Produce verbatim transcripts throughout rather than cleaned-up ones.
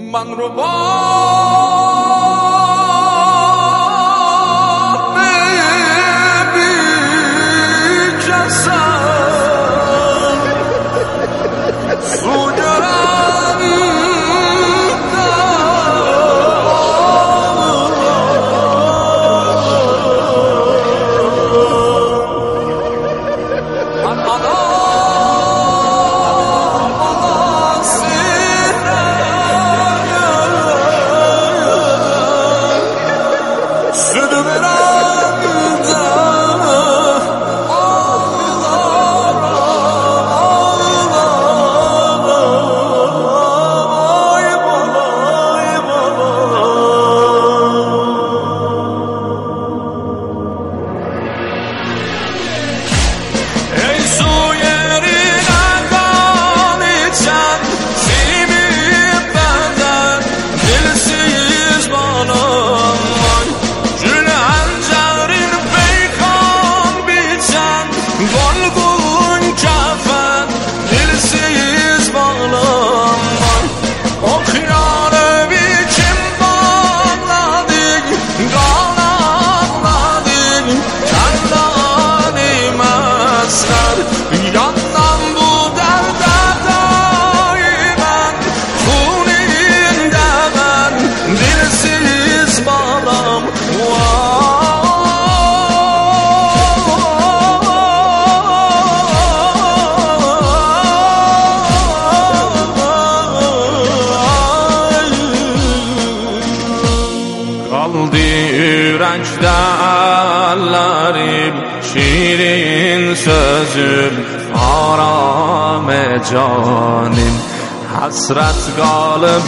من رو با yürekdə əllərim, şirin sözüm, aramə canim. Həsrət qalıb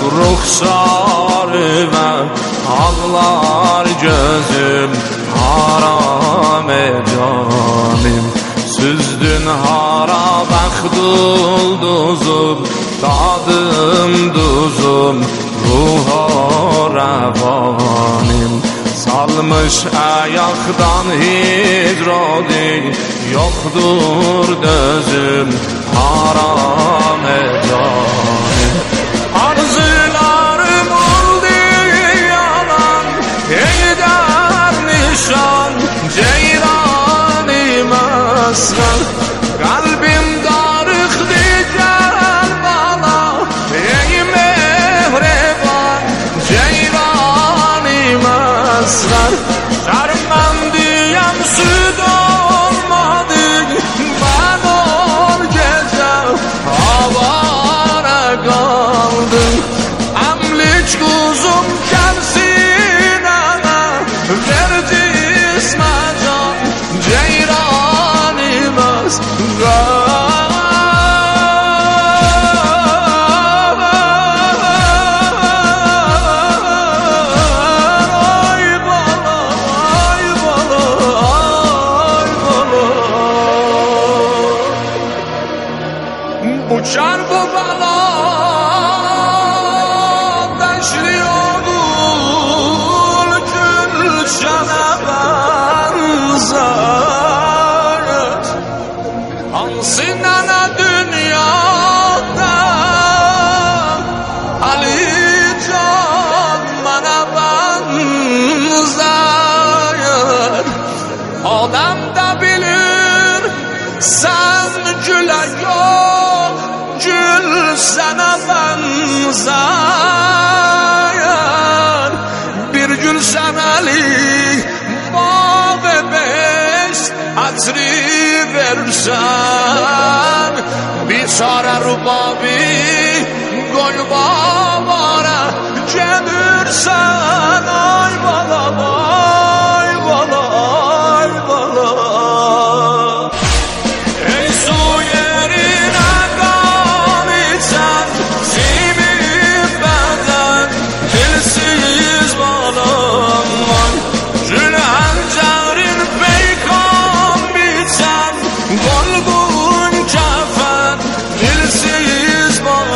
ruxsarıma, ağlar gözüm, aramə canim. Süzdün hara bəxt ulduzum, dadım duzum, ruha rəvanim. Salmış ayaqdan hicrani, yoxdur dözüm, haram ecanim. Arzularım oldu yalan, eyder nişan, ceyranim aslan. Kalbim darıqdı gel bana, ey mehreban, ceyranim aslan. Şərmendiyem süd olmadı, ben ol gece havara kaldım. Emlik kuzum gelsin ana, ver cisme can, ceyranim aslan. Uçar bu bana taşlıyordur, gülşene benzer. Hansına dünyada Ali Can bana benzer. Adam da bilir sen güle yok, gül sana benzer. Bir gül senelik bağ beş hatri versen. Bir çare rubabi gol babara gelirsen. Ay bala ay bala ay bala. Golgun kefen, dilsiz bağ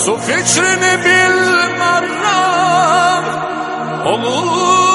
Su fikrini bilmem olur